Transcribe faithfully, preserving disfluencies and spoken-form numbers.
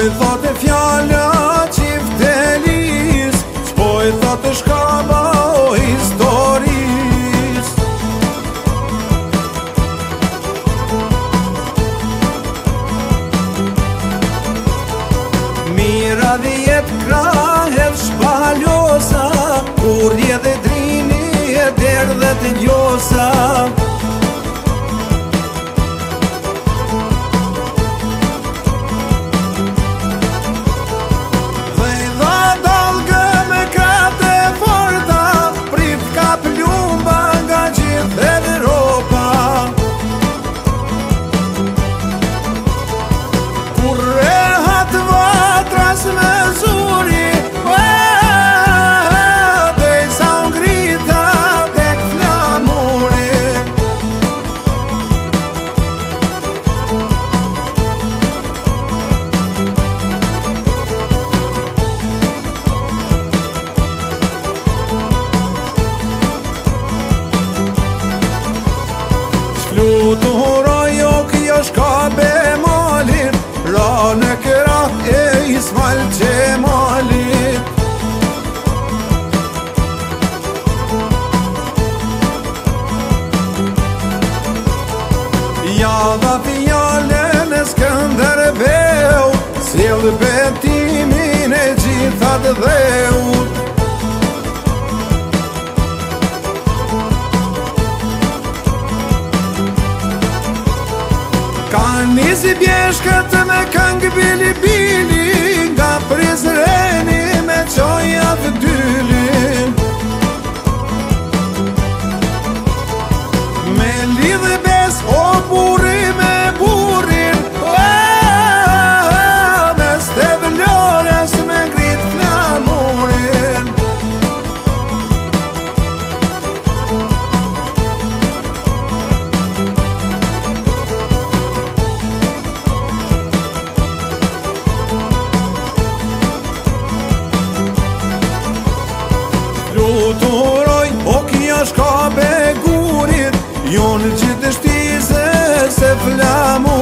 i thote fjalla qiftelis, s'po i thote shkaba o historis. Mira dhe jet krahet shpaljosa, kurje dhe drini e der dhe të gjosa. Fluturoj o kjo shka be malit, ra në këra e Ismail Qemalit. Ja dha fjallën e Skënderbeu, sjell betimin e gjithat dheut. Ka nisi bjeshkët me këngë bili bili, nga Prizreni me qoja vëdyllin. Me lidhe bes o buri me burin, me stevlores me ngrit flamurin. Fluturoj o kjo shka be gurit, jonë gjithë shtise se flamu.